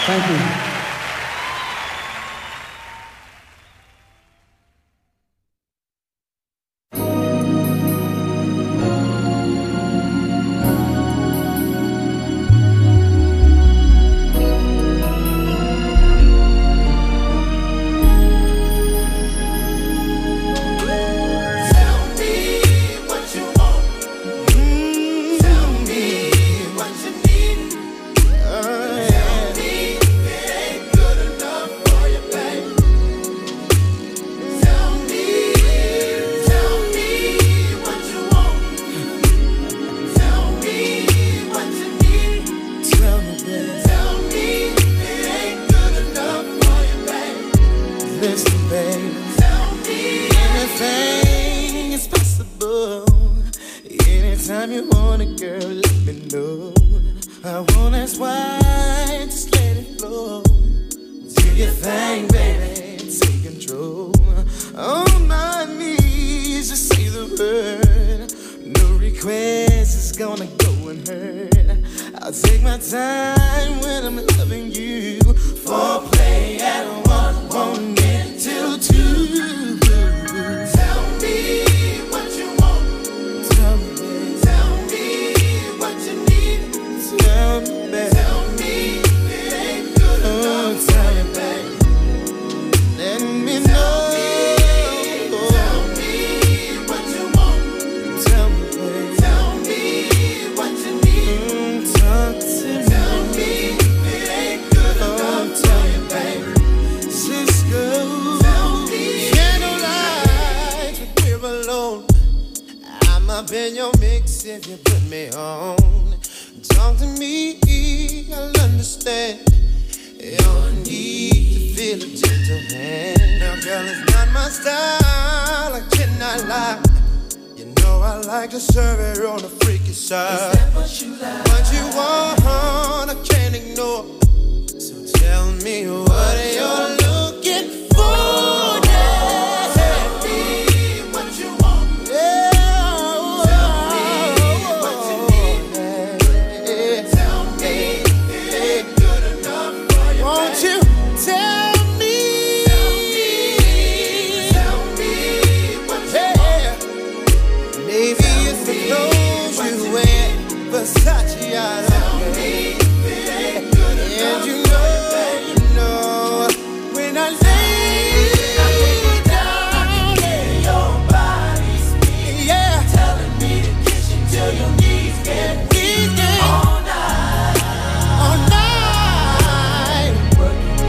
Thank you. All night, working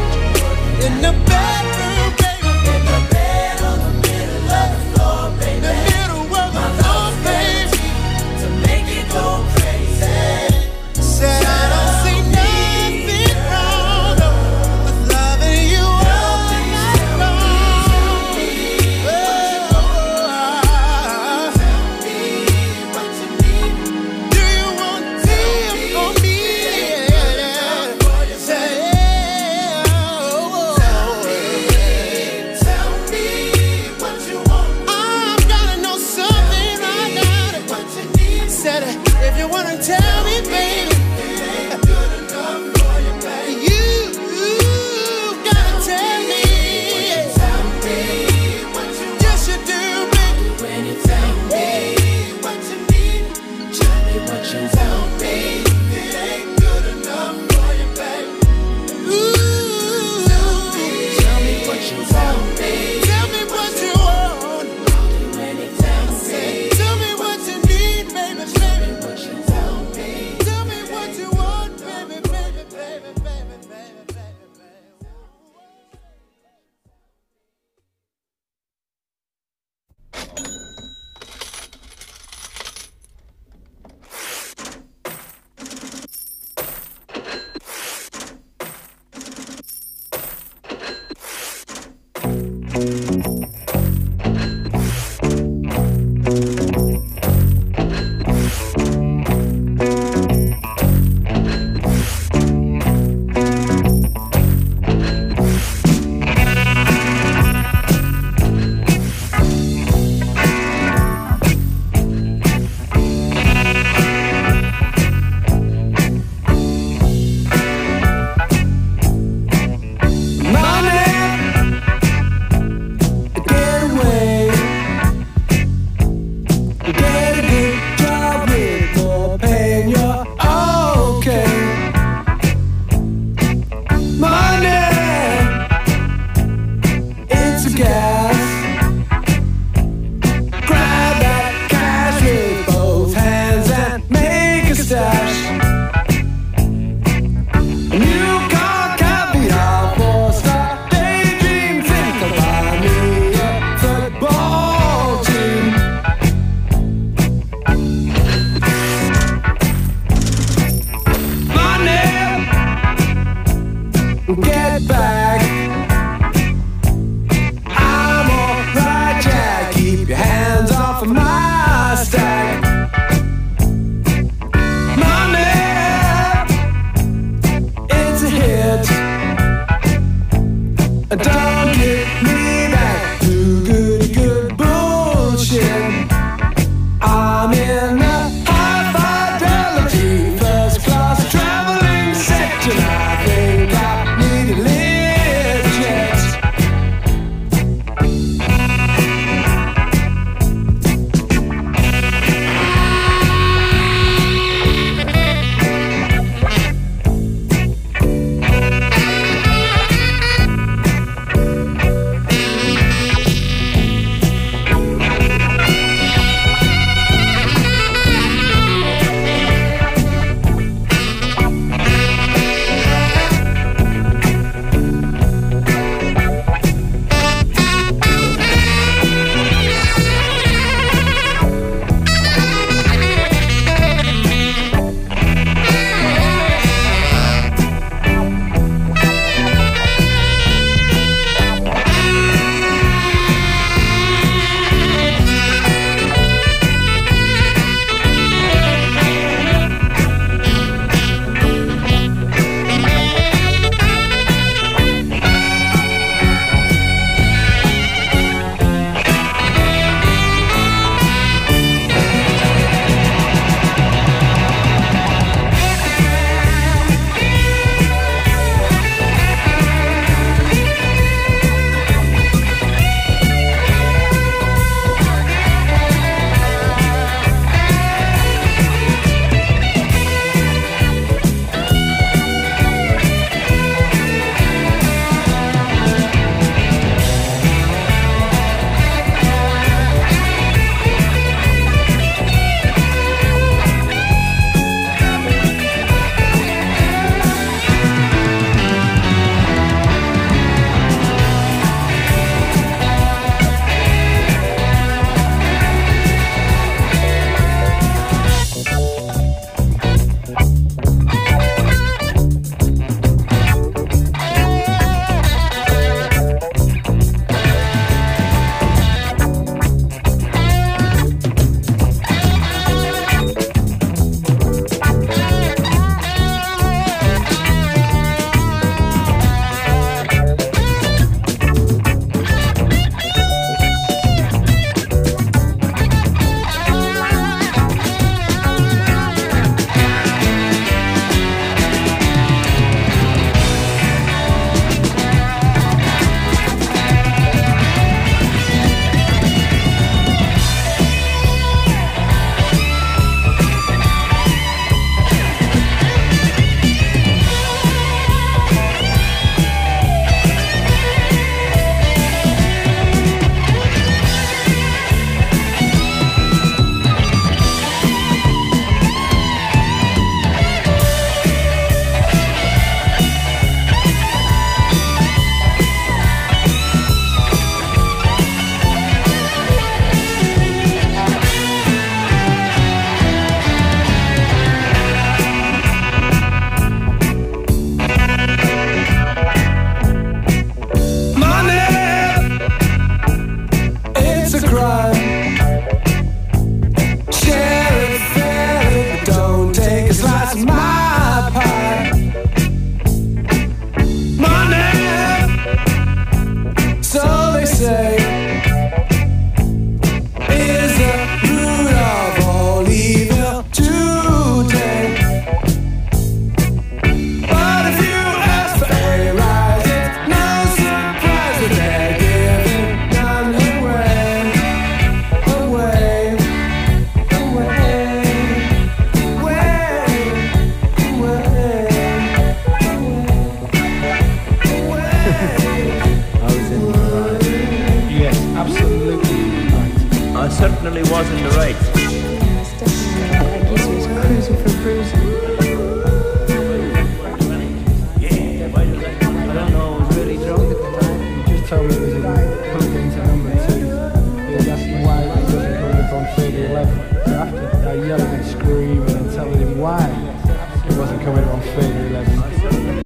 First class traveling section, I think I need a lift. I was in the right. Yes, absolutely right. I certainly was in the right. Yes, definitely. I guess he was cruising for bruising. I don't know, I was really drunk at the time. He just told me it was plugged into number 2. He was asking why it wasn't coming up on Fader 11. So after I yelling and screaming and telling him why it wasn't coming up on Fader 11.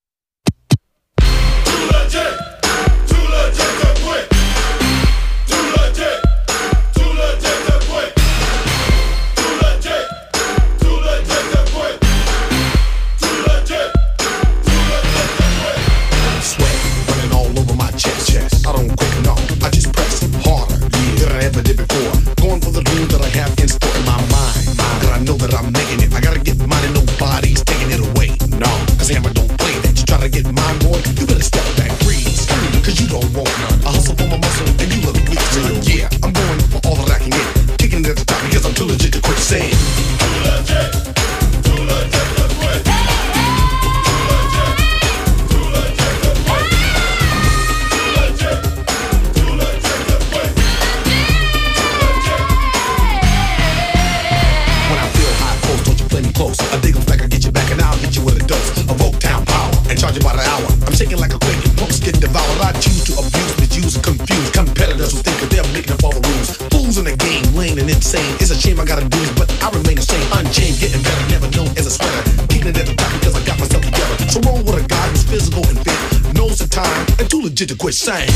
To quit saying.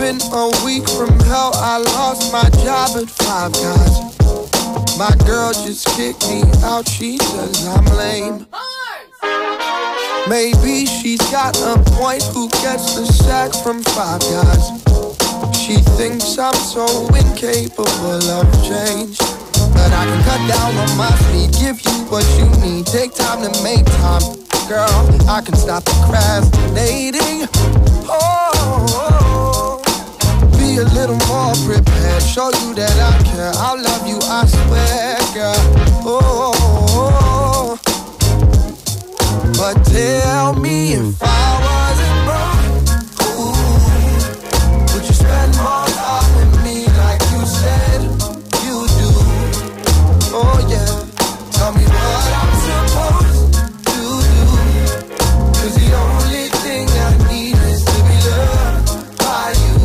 been a week from hell. I lost my job at Five Guys. My girl just kicked me out. She says I'm lame. Maybe she's got a point. Who gets the sack from Five Guys? She thinks I'm so incapable of change. But I can cut down on my sleep, give you what you need. Take time to make time, girl. I can stop procrastinating. Oh, be a little more prepared. Show you that I care. I'll love you, I swear, girl. Oh, but tell me if I wasn't broke, ooh, would you spend more time with me like you said you do? Oh yeah, tell me what I'm supposed to do. 'Cause the only thing I need is to be loved by you.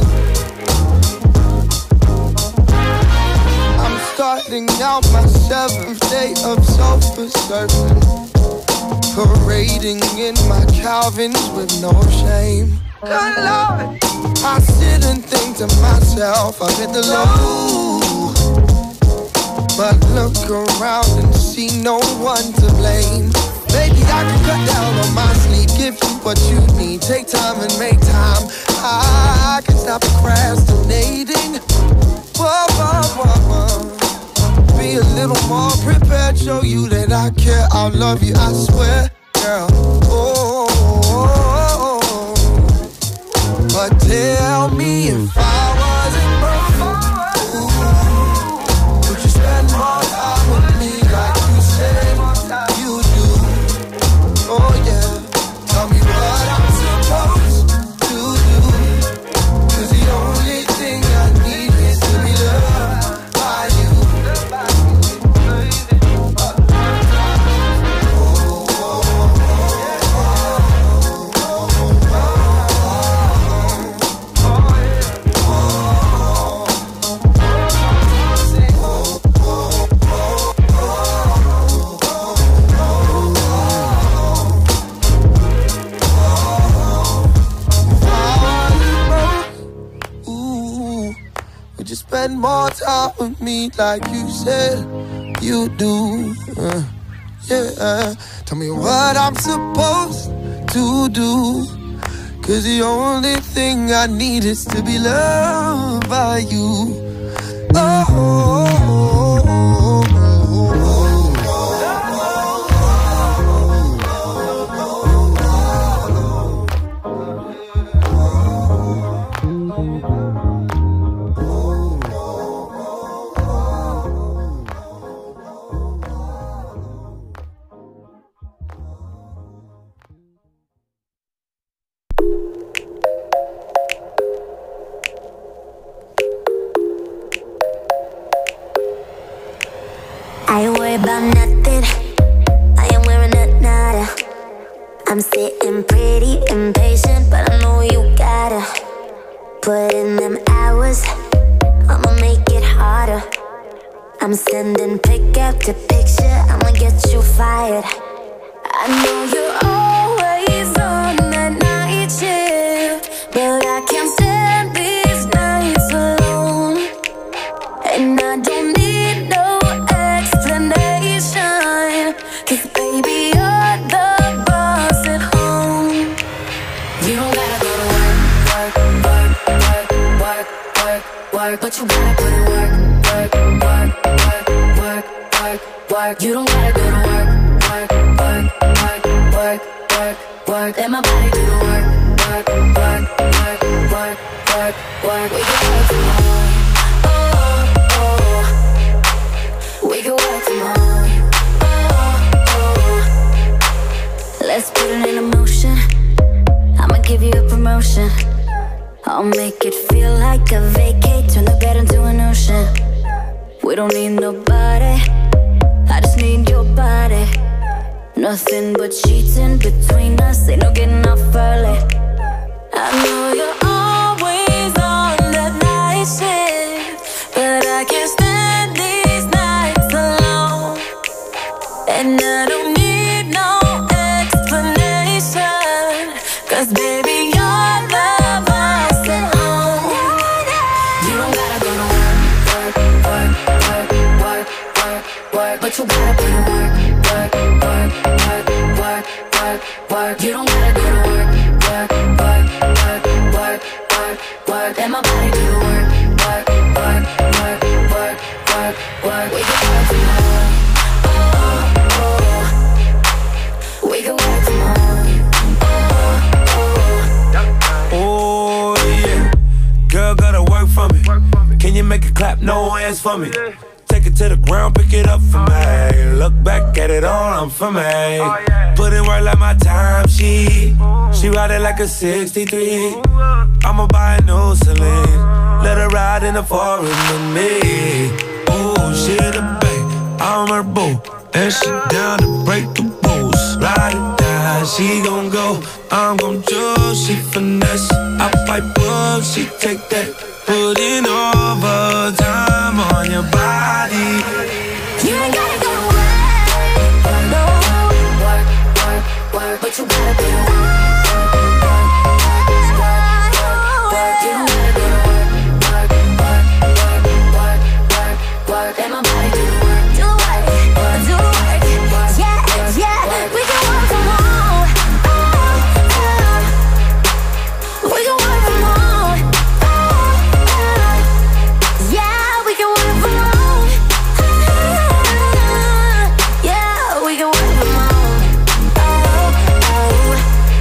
I'm starting out my 7th day of self-assertion, parading in my Calvins with no shame. Good Lord, I sit and think to myself, I've hit the low. But look around and see no one to blame. Maybe I can cut down on my sleep, give you what you need. Take time and make time. I can stop procrastinating. Whoa, whoa, whoa, whoa. Be a little more prepared, show you that I care. I'll love you, I swear, girl. Oh, oh, oh. But tell me if I wasn't broke, ooh, would you spend more time with me like you said you do? Oh yeah, tell me what I'm supposed to do. 'Cause the only thing I need is to be loved by you. Just spend more time with me like you said you do. Yeah, tell me what I'm supposed to do. 'Cause the only thing I need is to be loved by you. Oh, I ain't worried about nothing. I am wearing a nada. I'm sitting pretty impatient, but I know you gotta put in them hours. I'ma make it harder. I'm sending pick after picture. I'ma get you fired. I know you're always on that night shift, but I can't stand these nights alone. And I don't need no explanation, 'cause baby you're the boss at home. You don't gotta go to work, work, work, work, work, work, work, but you gotta put in work, work, work, work, work, work, work. You don't gotta go to work, work, work, work, work, work, work. Let my body do the work, work, work, work, work, work, work. We can work from home. Oh, oh. We can work from home. Oh, oh. Let's put it in motion. I'ma give you a promotion. I'll make it feel like a vacate. Turn the bed into an ocean. We don't need nobody, I just need your body. Nothing but sheets in between us, ain't no getting off early. I know you're always on that night shift, but I can't stand these nights alone. And I don't need no explanation, 'cause baby you're the boss at home. work. You don't gotta go to work, work, work, work, work, work, work. Let my body do the work, work, work, work, work, work, work. We can work from home, oh, oh. We can work from home, oh, oh. Oh yeah, girl gotta work for me. Can you make it clap? No hands for me. Take it to the ground, pick it up for me. Look back at it all, I'm for me. Put in work like my time, she ride it like a 63. I'ma buy a new Celine, let her ride in the foreign with me. Oh, she in the bay, I'm her boo, and she down to break the rules. Ride it down, she gon' go, I'm gon' choose. She finesse, I pipe up, she take that. Put in overtime on your body. You ain't gotta go to work, no. Work, work, work, but you gotta do the work, work, work, work, work. You don't gotta go to work, work, work, work, work, work, work. Let my body do the work, do the work, do the work. Yeah, yeah, we can work from home, we can work from home. Yeah, we can work from home. Yeah, we can work from home. Oh, oh.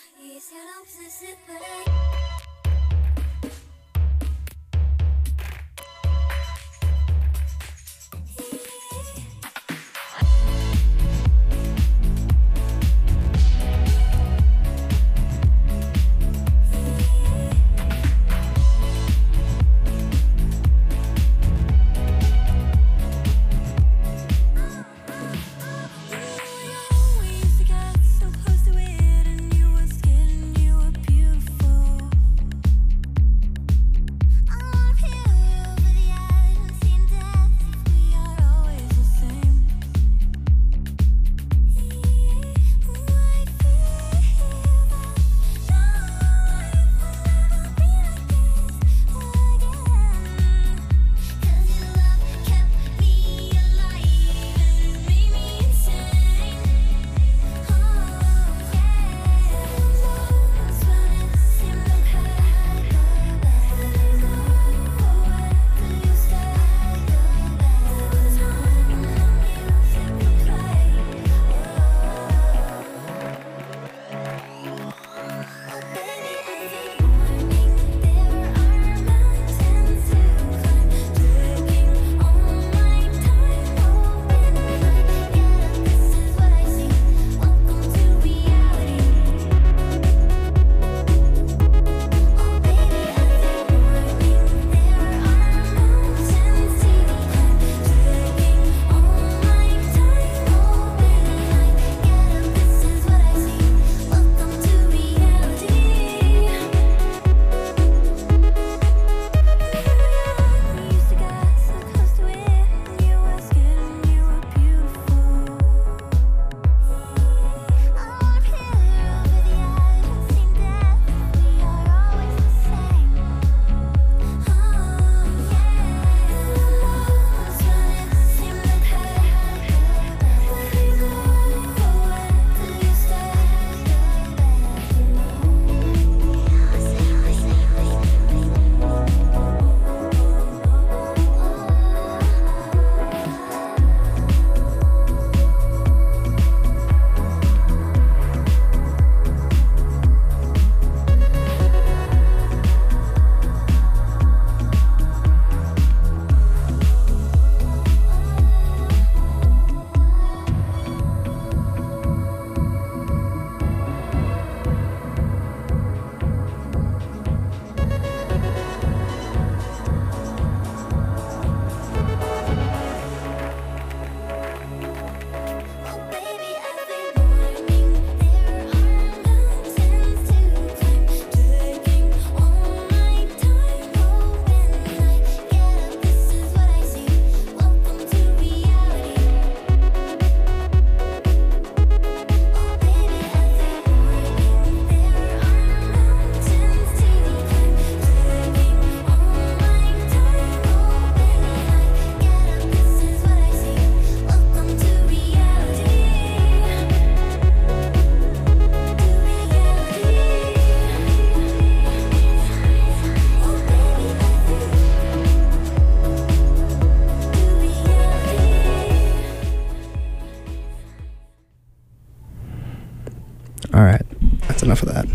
Alright, that's enough of that.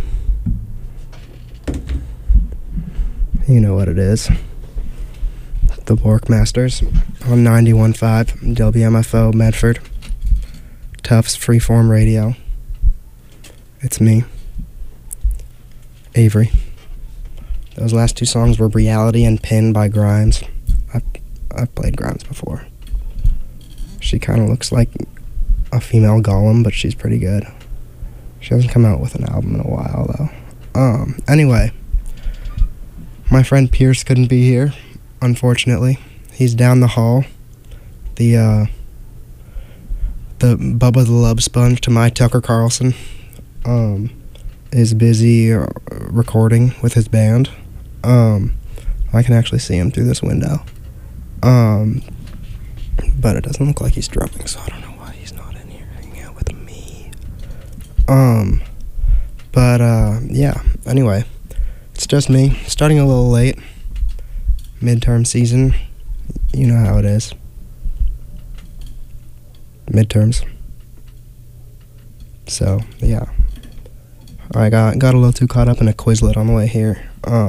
You know what it is. The Borkmasters on 91.5 WMFO Medford. Tufts Freeform Radio. It's me, Avery. Those last two songs were Reality and Pin by Grimes. I've played Grimes before. She kind of looks like a female Gollum, but she's pretty good. She hasn't come out with an album in a while, though. Anyway, my friend Pierce couldn't be here, unfortunately. He's down the hall. The Bubba the Love Sponge to my Tucker Carlson is busy recording with his band. I can actually see him through this window. But it doesn't look like he's drumming, so I don't know why he's not in here hanging out with me. Yeah, anyway, it's just me, starting a little late. Midterm season, you know how it is. Midterms. So, yeah. I got a little too caught up in a Quizlet on the way here.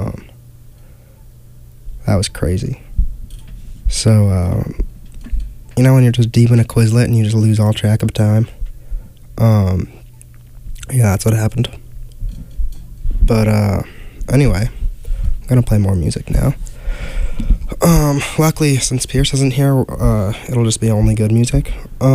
That was crazy. So, you know when you're just deep in a Quizlet and you just lose all track of time? Yeah, that's what happened. But, anyway, I'm gonna play more music now. Luckily, since Pierce isn't here, it'll just be only good music.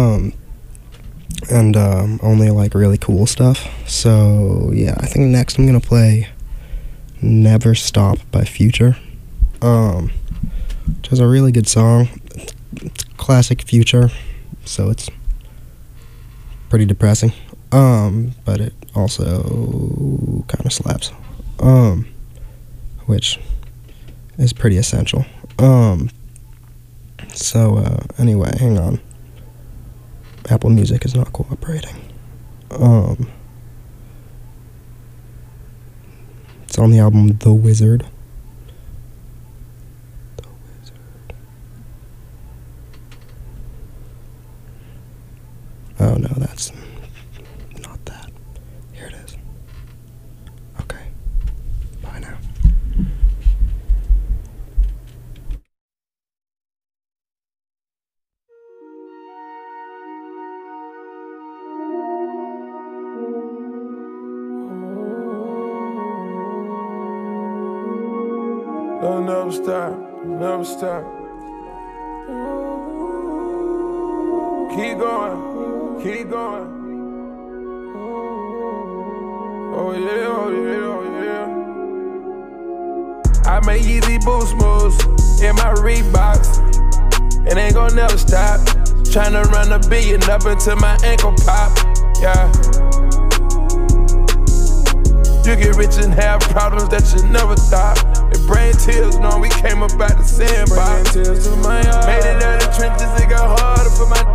And only, like, really cool stuff. So, yeah, I think next I'm gonna play Never Stop by Future. Which is a really good song. It's classic Future, so it's pretty depressing. But it also kind of slaps. Which is pretty essential. So, anyway, hang on. Apple Music is not cooperating. It's on the album The Wizard. Oh no, that's not that. Here it is. Okay. Bye now. They'll never stop, never stop. Keep going, keep going. Oh yeah, oh yeah, oh yeah. I make Yeezy boost moves in my Reeboks. It ain't gon' never stop. Tryna run $1 billion up until my ankle pop. Yeah. You get rich and have problems that you never thought. It bring tears, knowing we came up out the sandbox. Tears to my eyes. Made it out of the trenches, it got harder for my.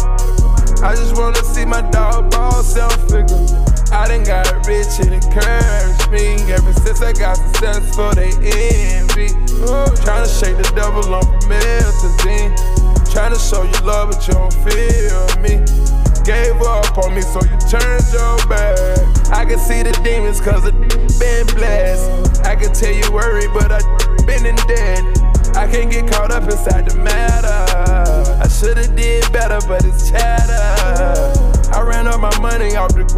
I just wanna see my dog ball self-figure. I done got rich and encouraged me. Ever since I got successful, they envy. Tryna shake the devil on promethazine. Tryna show you love, but you don't feel me. Gave up on me, so you turned your back. I can see the demons, cause it been blessed. I can tell you worried, but I been in debt. I can't get caught up inside the matter. I should've did better, but it's chatter. I ran up my money off the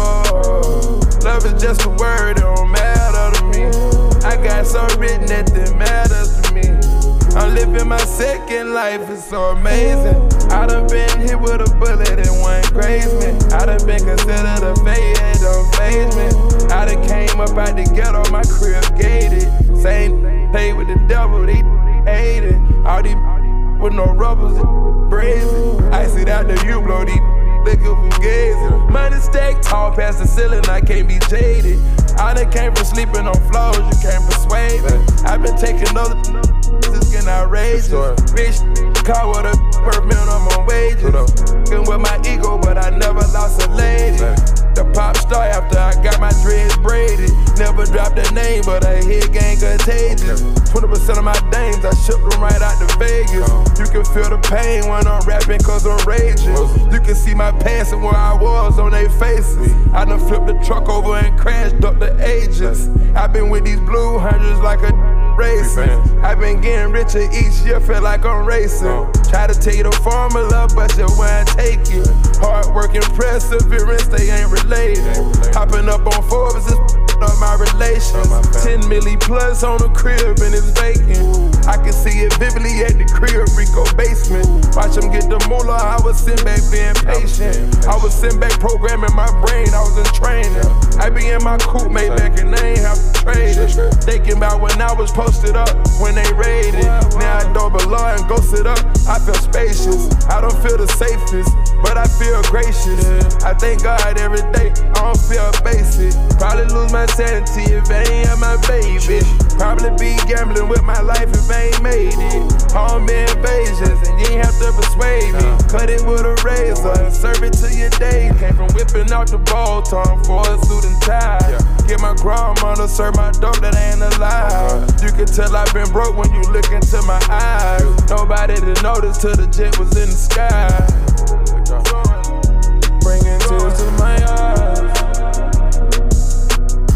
gravel. Love is just a word, it don't matter to me. I got so written that it matters to me. I'm living my second life, it's so amazing. I done been hit with a bullet and one grazed me. I done been considered a failure, it don't faze me. I done came up out the ghetto, my crib gated. Same play with the devil, they hate it. All these with no rubbers, brazen. I see that the you blow these liquor fugazi. Money stacked tall past the ceiling, I can't be jaded. I done came from sleeping on floors, you can't persuade me. I've been taking other it's getting outrageous. Rich car with a per minimum wages. Good with my ego, but I never lost a lady. The pop star after I got my dreads braided. Never dropped a name, but I hit gang contagious. 20% of my dames, I shipped them right out to Vegas. You can feel the pain when I'm rapping, cause I'm raging. You can see my past and where I was on their faces. I done flipped the truck over and crashed up the ages. I've been with these blue hundreds like a racing. I've been getting richer each year, feel like I'm racing. Try to tell you the formula, but you won't take it. Hard work and perseverance, they ain't related. Hopping up on Forbes is up my relations. 10 milli plus on the crib and it's vacant. I can see it vividly at the crib, Rico basement. Watch them get the moolah, I was sitting back being patient. I was sitting back programming my brain, I was in training. I be in my coupe made back and they ain't have to trade it. Thinking about when I was posted up, when they raided. Now I door below and go sit up, I feel spacious. I don't feel the safest, but I feel gracious. I thank God every day, I don't feel basic. Probably lose my sanity if I ain't have my baby. Probably be gambling with my life if I ain't made it. Home invasions and you ain't have to persuade me. Cut it with a razor and serve it to your day. Came from whipping out the ball tongue for a suit and tie. Get my grandmother serve my dope that ain't alive. You can tell I've been broke when you look into my eyes. Nobody to notice till the jet was in the sky. Bringing tears to my eyes.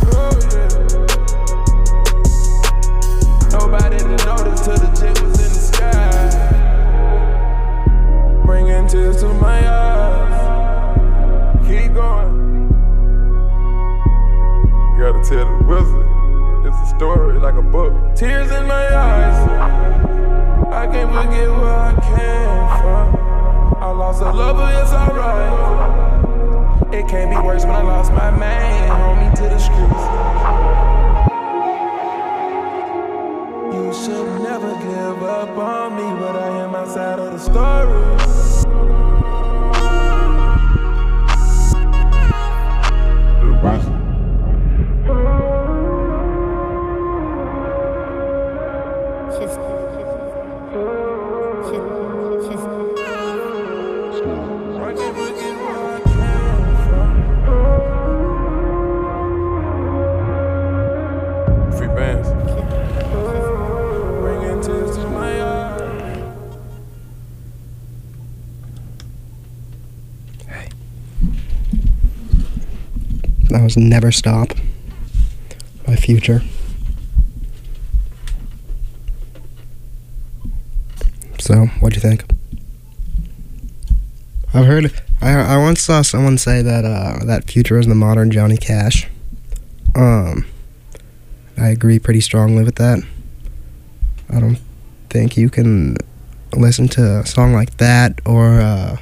wizard. It's a story like a book. Tears in my eyes. I can't forget where I came from. I lost a lover, it's alright. It can't be worse when I lost my man. Hold me to the streets. You should never give up on me, but I am outside of the story. That was Never Stop by Future. So, what'd you think? I've heard, I once saw someone say that that Future is the modern Johnny Cash. I agree pretty strongly with that. I don't think you can listen to a song like that or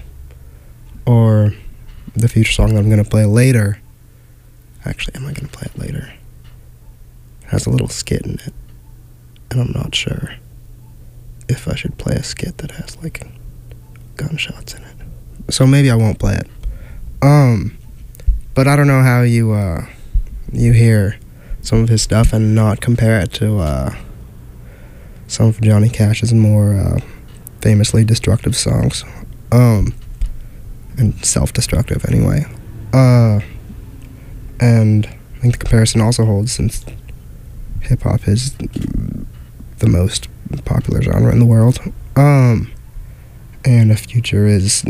the Future song that I'm gonna play later. Actually, am I going to play it later? It has a little skit in it, and I'm not sure if I should play a skit that has, like, gunshots in it. So maybe I won't play it. But I don't know how you hear some of his stuff and not compare it to some of Johnny Cash's more famously destructive songs. And self-destructive, anyway. And I think the comparison also holds since hip-hop is the most popular genre in the world. And the Future is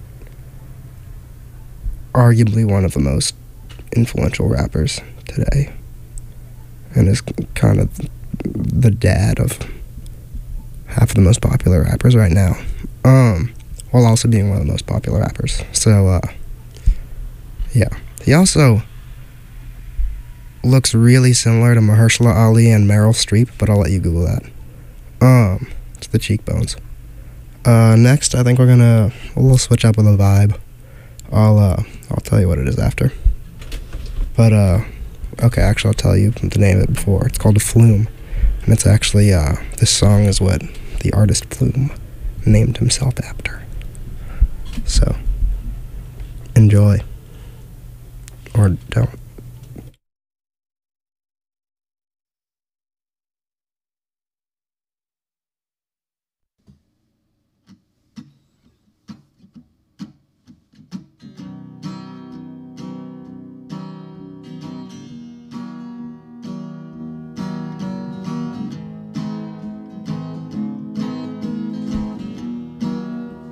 arguably one of the most influential rappers today. And is kind of the dad of half of the most popular rappers right now. While also being one of the most popular rappers. So, yeah. He also looks really similar to Mahershala Ali and Meryl Streep, but I'll let you Google that. It's the cheekbones. Next, I think we'll switch up with a vibe. I'll tell you what it is after. But, okay, actually I'll tell you the name of it before. It's called Flume, and it's actually, this song is what the artist Flume named himself after. So, enjoy. Or don't.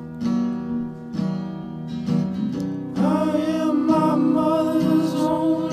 I am my mother's only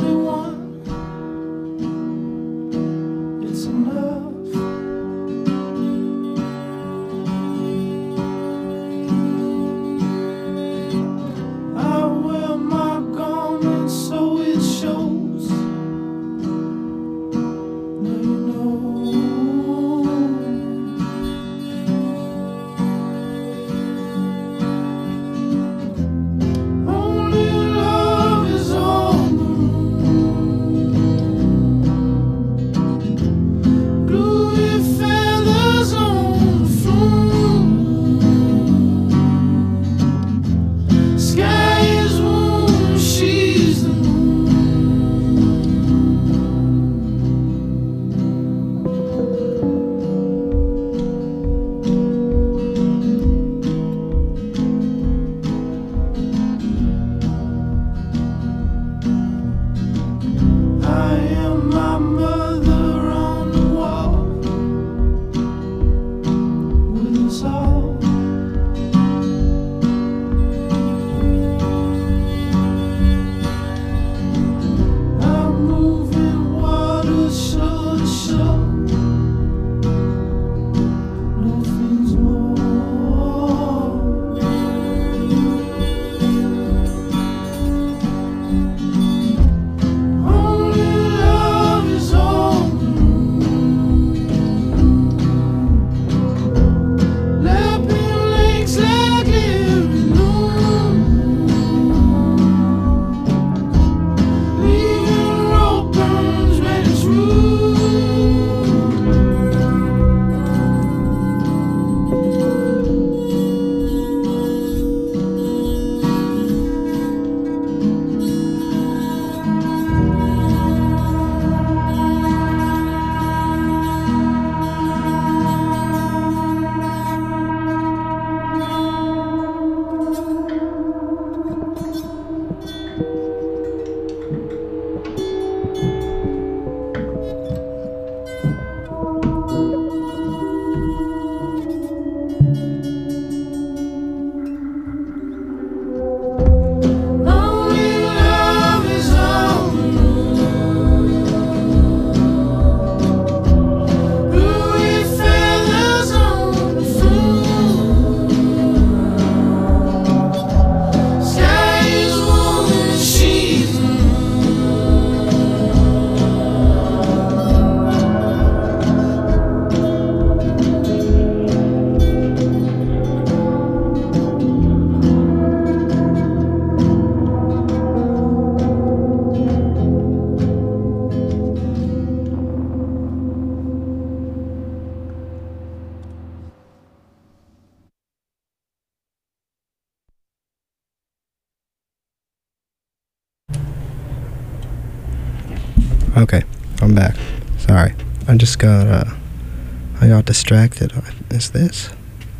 Okay, I'm back. Sorry. I just got, I got distracted. Is this?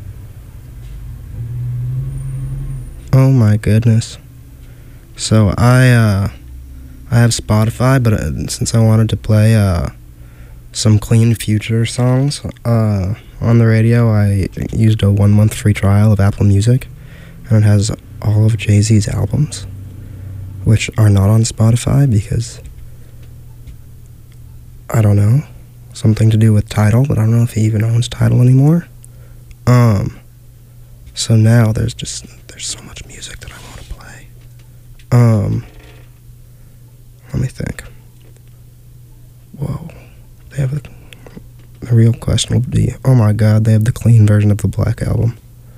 Oh my goodness. So I have Spotify, but since I wanted to play, some Clean Future songs, on the radio, I used a 1-month free trial of Apple Music, and it has all of Jay-Z's albums, which are not on Spotify because, I don't know, something to do with Tidal, but I don't know if he even owns Tidal anymore. So now there's so much music that I want to play. Let me think. Whoa. They have the real question will be, oh my god, they have the clean version of the Black Album.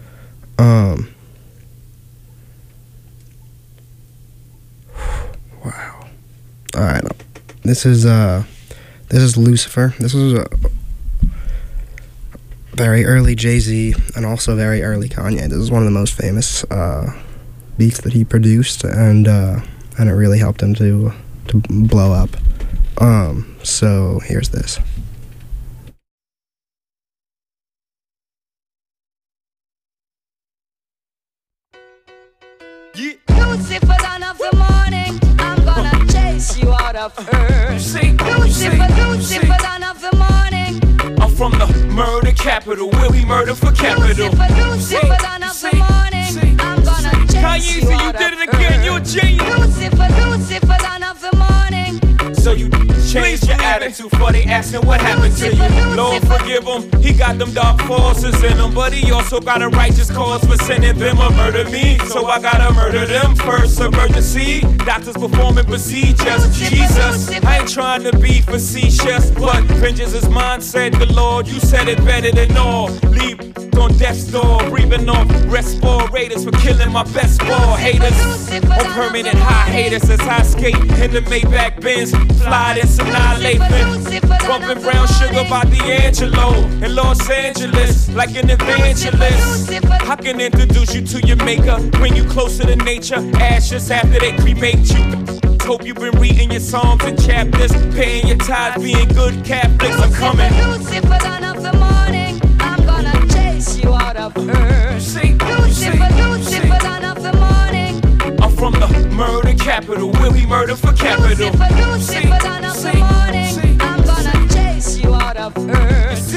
Wow. Alright. This is Lucifer. This was a very early Jay-Z and also very early Kanye. This is one of the most famous beats that he produced, and it really helped him to blow up. So here's this. Lucifer, dawn of the morning, I'm gonna chase you out of earth. Lucifer, dawn of the morning. I'm from the murder capital, where we murder for capital. Lucifer, dawn of the morning, I'm gonna chase you out of earth. Kanye, you did it again, you're a genius. Lucifer, dawn of the morning. So you changed your attitude for they asking what happened to you. Lord forgive him, he got them dark forces in him, but he also got a righteous cause for sending them to murder me. So I gotta murder them first, emergency. Doctors performing procedures. Jesus, I ain't trying to be facetious, but vengeance is mine, said the Lord. You said it better than all. Leave on death's door, breathing off respirators for killing my best ball haters. On permanent hiatus as I skate in the Maybach Benz, fly this annihilation. Bumping brown sugar by D'Angelo in Los Angeles, like an evangelist. I can introduce you to your maker, bring you closer to nature. Ashes after they cremate you. Hope you've been reading your psalms and chapters, paying your tithes, being good Catholics. I'm coming. Lucifer, dawn of the morning, I'm gonna chase you out of earth. Lucifer, dawn of the morning. I'm from the murder capital, where we murder for capital. Lucifer, dawn of the morning, I'm gonna chase you out of earth.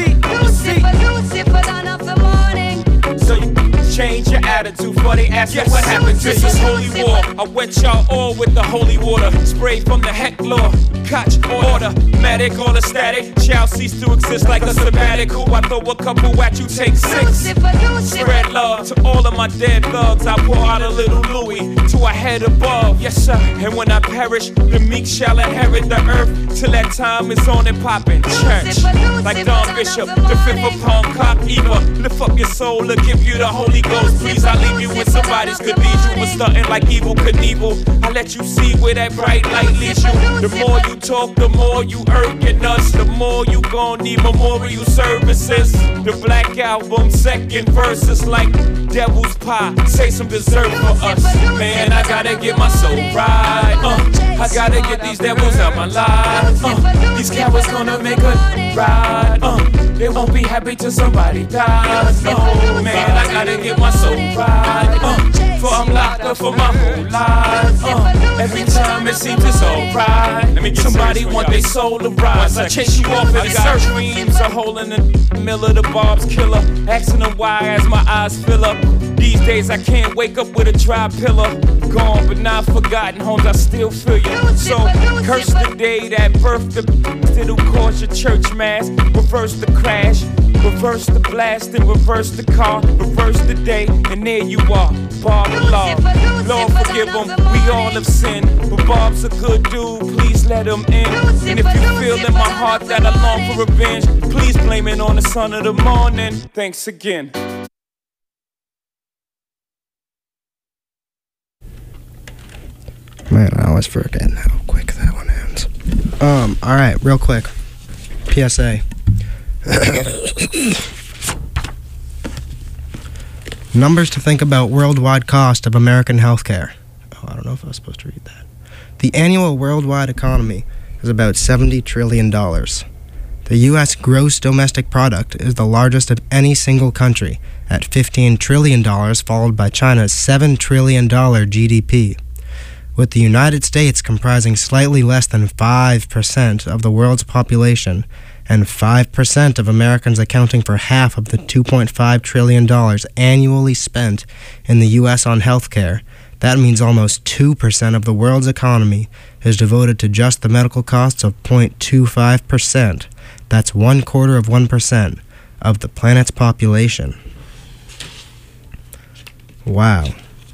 Lucifer, dawn of the morning. So you change your attitude for they ask you what happened to you. This is holy war. I wet y'all all with the holy water. Spray from the heck law. Catch order. Medic all the static. Shall cease to exist like a sabbatical. I throw a couple at you, take 6. Spread love to all of my dead thugs. I pour out a little Louis to a head above. Yes sir. And when I perish, the meek shall inherit the earth. Till that time is on and poppin'. Church. Like Don Bishop, the 5th upon cock Eva. Lift up your soul to give you the Holy Ghost. Please, I leave you in somebody's cathedral. Was stunting like Evil Knievel. I let you see where that bright light leads you. The more you talk, the more you irking us. The more you gon' need memorial services. The Black Album, second verse is like devil's pie. Say some dessert for us. Man, I gotta get my soul right. I gotta get these devils out my life. These cowards gonna make a ride. They won't be happy till somebody dies. Man, I gotta get my soul right. For I'm locked up for my whole life. Every time it seems it's alright. Somebody want their soul to rise. I chase you off in search. Dreams a hole in the middle of the Bob's killer. Asking them why as my eyes fill up. These days I can't wake up with a dry pillow. Gone but not forgotten, homes, I still feel you. So curse the day that birthed the that'll cause your church mass. Reverse the crash, reverse the blast, and reverse the car. Reverse the day, and there you are, Bob the law. Lord forgive him, we all have sinned. But Bob's a good dude, please let him in. And if you feel in my heart that I long for revenge, please blame it on the son of the morning. Thanks again. Man, I always forget how quick that one ends. Alright, real quick. PSA. Numbers to think about worldwide cost of American healthcare. Oh, I don't know if I was supposed to read that. The annual worldwide economy is about $70 trillion. The U.S. gross domestic product is the largest of any single country, at $15 trillion, followed by China's $7 trillion GDP. With the United States comprising slightly less than 5% of the world's population, and 5% of Americans accounting for half of the $2.5 trillion annually spent in the U.S. on healthcare, that means almost 2% of the world's economy is devoted to just the medical costs of 0.25%. That's 1/4% of the planet's population. Wow.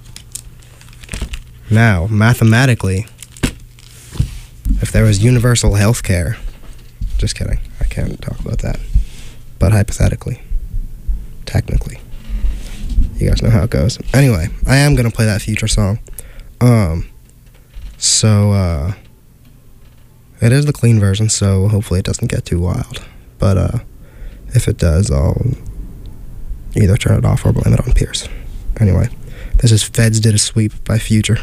Now, mathematically, if there was universal health care, just kidding, I can't talk about that, but hypothetically, technically, you guys know how it goes. Anyway, I am going to play that Future song. It is the clean version, so hopefully it doesn't get too wild. But if it does, I'll either turn it off or blame it on Pierce. Anyway, this is Feds Did a Sweep by Future.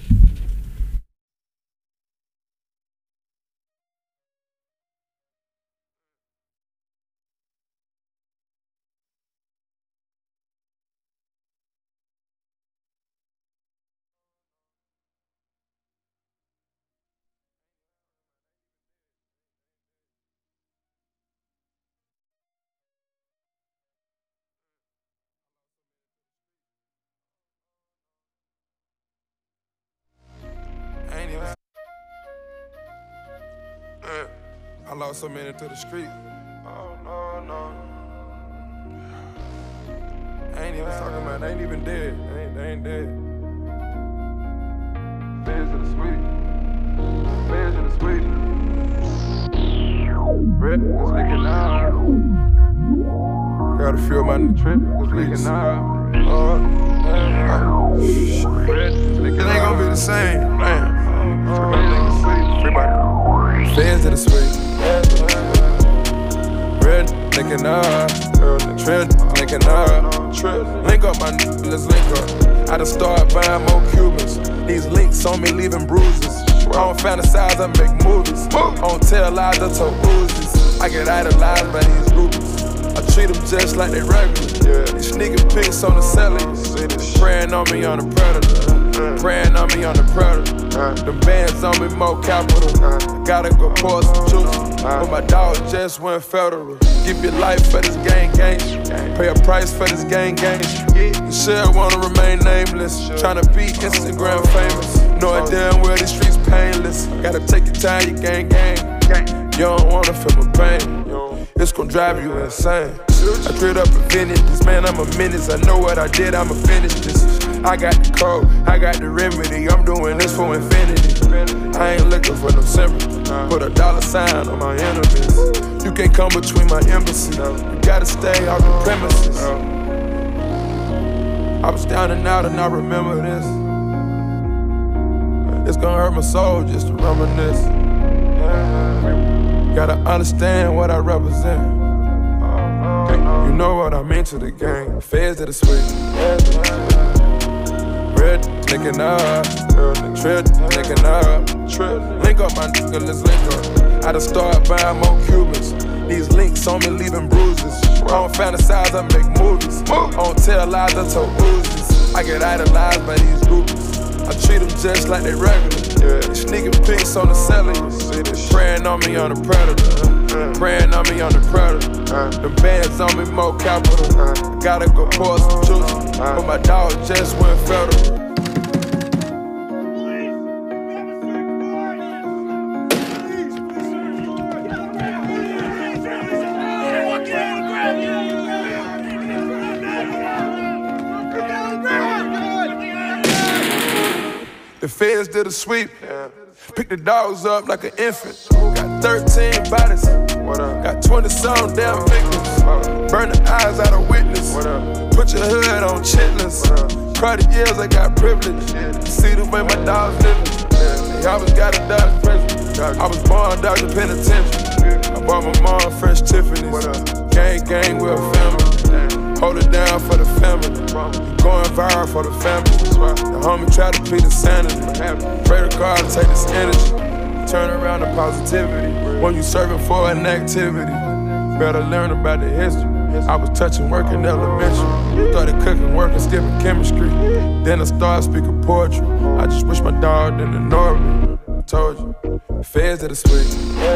I lost so many to the street. Oh, no. I ain't even talking about, they ain't even dead. They ain't dead. Feds to the sweet. Feds to the sweet. Red is leaking out. Gotta feel my trip is leaking out. Red is leaking out. It ain't gonna be the same, man. Feds to the sweet. Red, linking up. Trend, linking up. Link up, my niggas, let's link up. I done started buying more Cubans. These links on me leaving bruises. I don't fantasize, I make movies. I don't tell lies, I tell Uzis. I get idolized by these groupies. I treat them just like they regular. These sneaking pics on the celly. Praying on me on the predator. Praying on me on the predator. The bands on me more capital. Gotta go pour some juice. But my dog just went federal. Give your life for this gang. Pay a price for this gang. You should wanna remain nameless. Tryna be Instagram famous. Know damn well these streets painless. Gotta take your time, you gang. You don't wanna feel my pain. It's gon' drive you insane. I treat up a vintage, man, I'm a menace. I know what I did, I'ma finish this. I got the code, I got the remedy. I'm doing this for infinity. I ain't looking for no sympathy. Put a $sign on my enemies. You can't come between my embassy. You gotta stay off the premises. I was down and out and I remember this. It's gonna hurt my soul just to reminisce. Gotta understand what I represent. You know what I mean to the gang. Feds to the sweet. Red, linking up. Trip, linking up. Link up, my nigga, let's link up. I done started buying more Cubans. These links on me leaving bruises. I don't fantasize, I make movies. I don't tell lies, I tell Uzis. I get idolized by these groupies. I treat them just like they regular. These sneaking pics on the celly. Praying on me on the predator. Praying on me on the predator. The bands on me more capital. Gotta go pour some juice. But my dog just went federal. The feds did a sweep. Picked the dogs up like an infant. Got 13 bodies. Got 20-some damn victims. Burn the eyes out of witness. Put your hood on chitlins. Proud of years I got privilege. See the way my dogs living. They always got a dodge prison. I was born dodge the penitentiary. I bought my mom fresh Tiffany's. Gang, we're a family. Hold it down for the family. Going viral for the family. The homie tried to plead insanity. Pray to God to take this energy. turn around to positivity. When you serving for an activity, better learn about the history. I was touching work in elementary. Started cooking, working, skipping chemistry. Then I started speaking poetry. I just wish my dog didn't ignore me. I told you, feds that are sweet.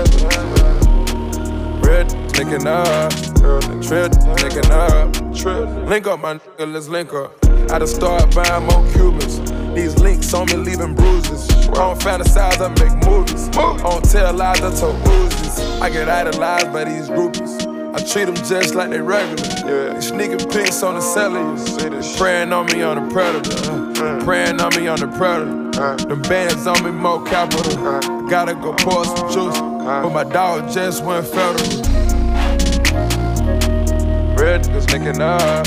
Red, linking up. Trip, linking up. Link up, my nigga, let's link up. I done started buying more Cubans. These links on me leaving bruises. I don't fantasize, I make movies. I don't tell lies, I told Uzis. I get idolized by these groupies. I treat them just like they regular. They sneaking pics on the cellular. Praying on me on the predator. Praying on me on the predator. Them bands on me more capital. Gotta go pour some juice. But my dog just went federal. Red niggas linking up.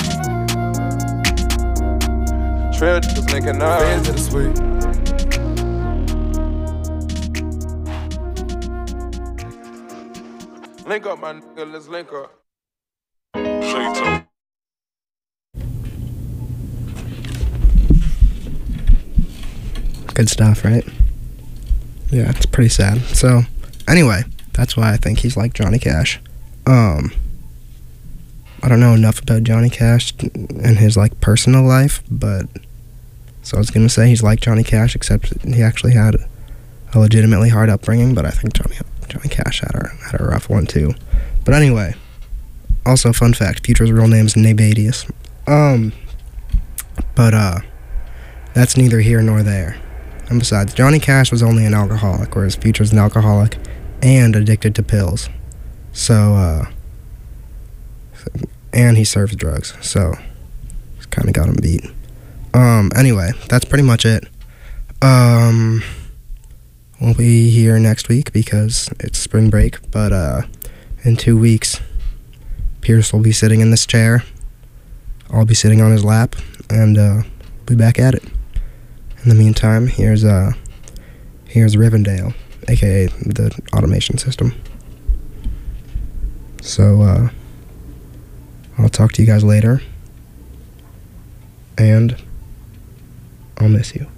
Trip niggas linking up. Fans of the sweet. Link up, my nigga, let's link up. Good stuff, right? Yeah, it's pretty sad. So, anyway, that's why I think he's like Johnny Cash. I don't know enough about Johnny Cash and his like personal life, but so I was gonna say he's like Johnny Cash, except he actually had a legitimately hard upbringing. But I think Johnny Cash had a rough one too. But anyway, also fun fact: Future's real name is Nabadius. But that's neither here nor there. And besides, Johnny Cash was only an alcoholic, whereas Future's an alcoholic and addicted to pills. So, and he serves drugs, so it's kind of got him beat. Anyway, that's pretty much it. We'll be here next week because it's spring break, but in 2 weeks, Pierce will be sitting in this chair. I'll be sitting on his lap, and we'll be back at it. In the meantime, here's Rivendell, aka the automation system. So I'll talk to you guys later, and I'll miss you.